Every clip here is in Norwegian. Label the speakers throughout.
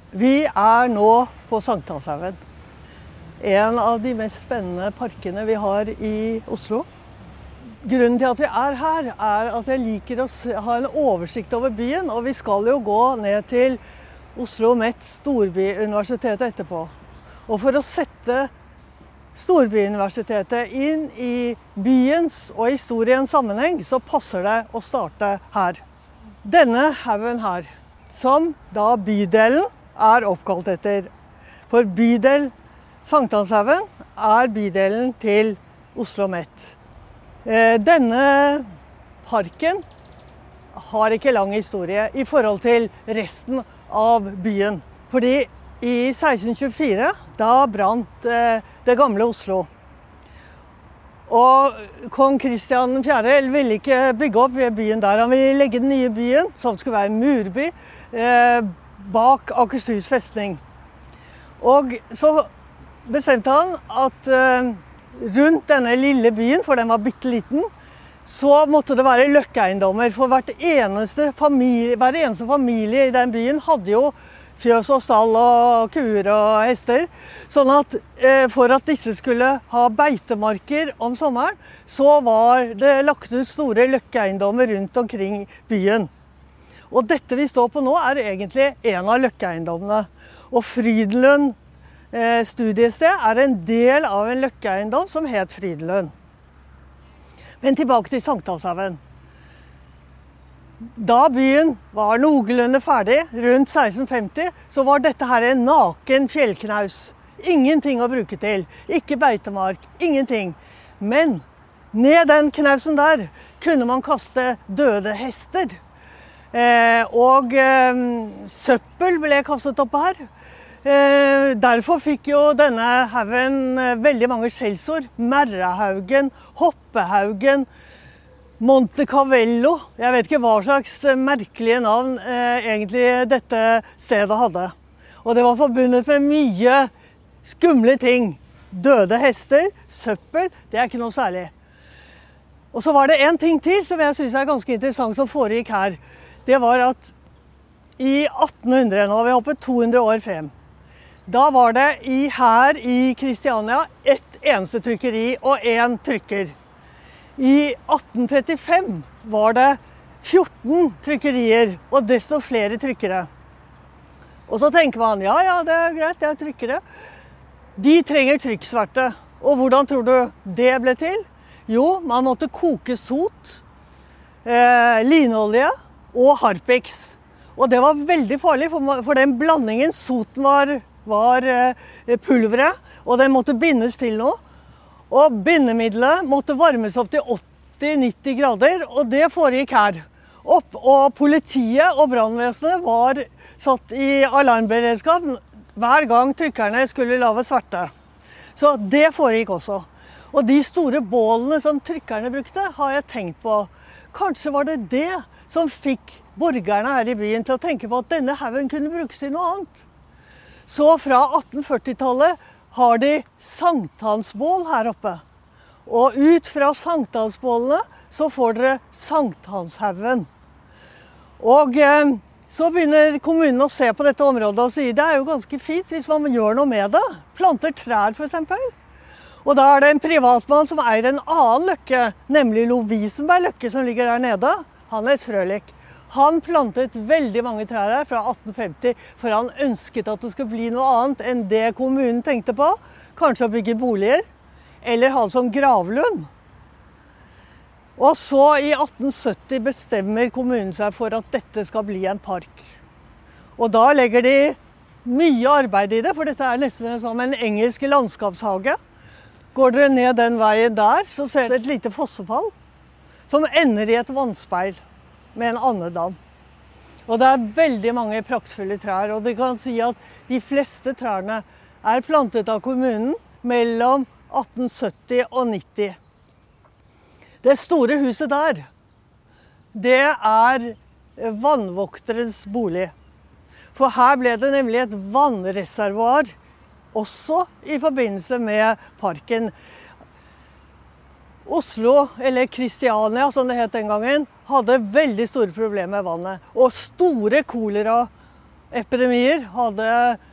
Speaker 1: Vi nå på Sankthanshaugen. En av de mest spennende parkene vi har i Oslo. Grunnen til at vi her, at jeg liker å ha en oversikt over byen, og vi skal jo gå ned til Oslo Met Storbyuniversitetet etterpå. Og for å sette Storbyuniversitetet inn i byens og historiens sammenheng, så passer det å starte her. Denne haugen her, som da bydelen oppkalt etter. For bydel Sankthanshaugen bydelen til Oslo Met. Denne parken har ikke lang historie i forhold til resten av byen. Fordi i 1624, da brant det gamle Oslo. Og kong Kristian 4. ville ikke bygge opp byen der. Han ville legge den nye byen, som skulle være en murby, bak Akershus festning. Og så bestemte han at rundt denne lille byen, for den var bitteliten, så måtte det være løkkeeiendommer. For hver eneste familie i den byen hadde jo fjøs og stall og kuer og hester. Sånn at for at disse skulle ha beitemarker om sommeren, så var det lagt ut store løkkeeiendommer rundt omkring byen. Og dette vi står på nå egentlig en av løkkeeiendommene. Og Frydenlund studiested en del av en løkkeeiendom som het Frydenlund. Men tilbake til Sankthanshaugen. Da byen var noenlunde ferdig, rundt 1650, så var dette her en naken fjellknaus. Ingenting å bruke til. Ikke beitemark, ingenting. Men ned den knausen der kunne man kaste døde hester. Og søppel ble kastet opp her. Derfor fikk jo denne haugen veldig mange skjellsord. Merrahaugen, Hoppehaugen, Monte Cavello. Jeg vet ikke hva slags merkelige navn egentlig dette stedet hadde. Og det var forbundet med mye skumle ting. Døde hester, søppel, det ikke noe særlig. Og så var det en ting til som jeg synes ganske interessant som foregikk her. Det var at i 1800, nå har vi hoppet 200 år frem, da var det her i Kristiania ett eneste trykkeri og en trykker. I 1835 var det 14 trykkerier og desto flere trykkere. Og så tenker man, ja, det greit, det trykkere. De trenger trykksverte. Og hvordan tror du det ble til? Jo, man måtte koke sot, linolje og harpiks. Og det var veldig farlig, for den blandingen, soten var pulveret, og den måtte bindes til noe. Og bindemiddelet måtte varmes opp til 80-90 grader, og det foregikk her. Og politiet og brannvesenet var satt i alarmberedskap hver gang trykkerne skulle lage sverte. Så det foregikk også. Og de store bålene som trykkerne brukte, har jeg tenkt på. Kanskje var det det som fikk borgerne her i byen til å tenke på at denne haugen kunne brukes til noe annet. Så fra 1840-tallet har de sankthansbål her oppe. Og ut fra sankthansbålene så får dere Sankthanshaugen. Og så begynner kommunen å se på dette området og sier det jo ganske fint hvis man gjør noe med det. Planter trær for eksempel. Og da det en privatmann som eier en annen løkke, nemlig Lovisenberg løkke som ligger der nede. Han et Frølik. Han plantet veldig mange trær her fra 1850, for han ønsket at det skulle bli noe annet enn det kommunen tenkte på. Kanskje å bygge boliger, eller ha det som gravlund. Og så i 1870 bestemmer kommunen seg for at dette skal bli en park. Og da legger de mye arbeid i det, for dette nesten som en engelsk landskapshage. Går dere ned den veien der, så ser dere et lite fossefall, som ender i et vannspeil med en andedam. Og det veldig mange praktfulle trær, og det kan si at de fleste trærne plantet av kommunen mellom 1870 og 90. Det store huset der, det vannvokterens bolig. For her ble det nemlig et vannreservoar, også i forbindelse med parken. Oslo, eller Kristiania som det het den gangen, hadde veldig store problemer med vannet. Og store kolera epidemier hadde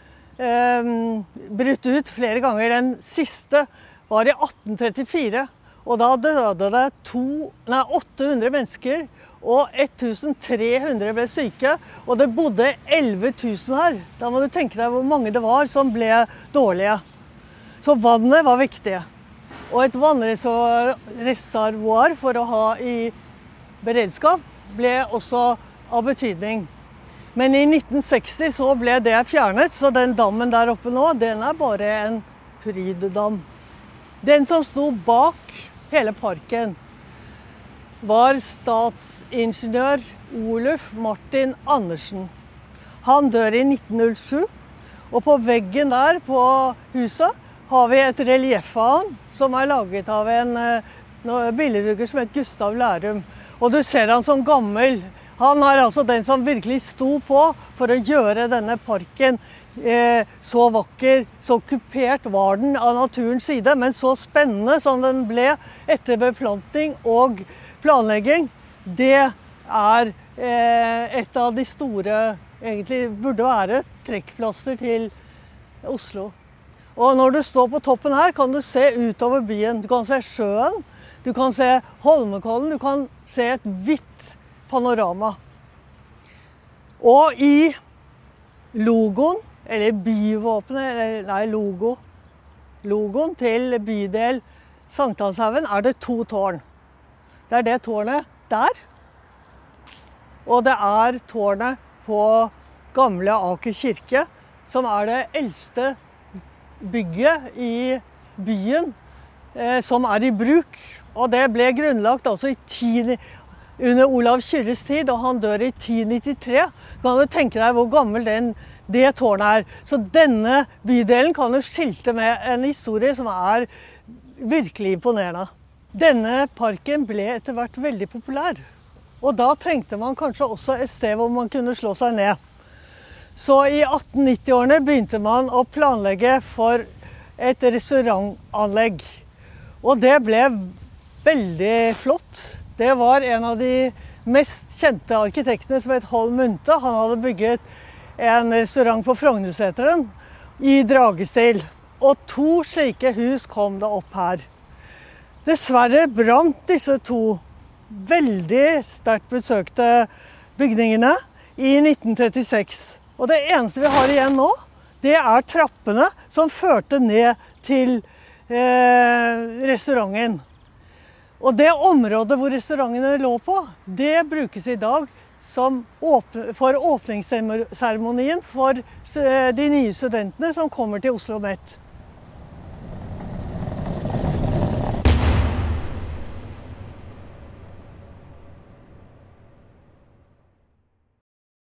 Speaker 1: brutt ut flere ganger. Den siste var i 1834, og da døde det 800 mennesker, og 1300 ble syke, og det bodde 11 000 her. Da må du tenke deg hvor mange det var som ble dårlige. Så vannet var viktig. Og et vannreservoar for å ha i beredskap ble også av betydning. Men i 1960 så ble det fjernet, så den dammen der oppe nå, den er bare en pryddam. Den som sto bak hele parken var statsingeniør Oluf Martin Andersen. Han dør i 1907, og på veggen der på huset har vi et relief av han, som er laget av en billedhugger som heter Gustav Lærum. Og du ser han som gammel. Han er altså den som virkelig sto på for å gjøre denne parken så vakker, så kupert var den av naturens side, men så spennende som den ble etter beplanting og planlegging. Det er et av de store, egentlig burde være trekkplasser til Oslo. Og når du står på toppen her, kan du se utover byen. Du kan se sjøen, du kan se Holmenkollen, du kan se et vidt panorama. Og i logoen, eller byvåpenet, logoen til bydel Sankthanshaugen er det 2 tårn. Det er det tårnet der, og det er tårnet på gamle Aker kirke, som er det eldste bygget i byen som er i bruk. Og det ble grunnlagt altså under Olav Kyrres tid, og han dør i 1093. Kan du tenke deg hvor gammel det tårnet er. Så denne bydelen kan du skilte med en historie som er virkelig imponerende. Denne parken ble etter hvert veldig populær, og da trengte man kanskje også et sted hvor man kunne slå seg ned. Så i 1890-årene begynte man å planlegge for et restaurantanlegg, og det ble veldig flott. Det var en av de mest kjente arkitektene som het Holm Munthe. Han hadde bygget en restaurant på Frognerseteren i dragestil, og 2 slike hus kom det opp her. Dessverre brant disse 2 veldig sterkt besøkte bygningene i 1936. Og det eneste vi har igjen nå, det er trappene som førte ned til restauranten. Og det området hvor restaurantene lå på, det brukes i dag for åpningsseremonien for de nye studentene som kommer til Oslo Met.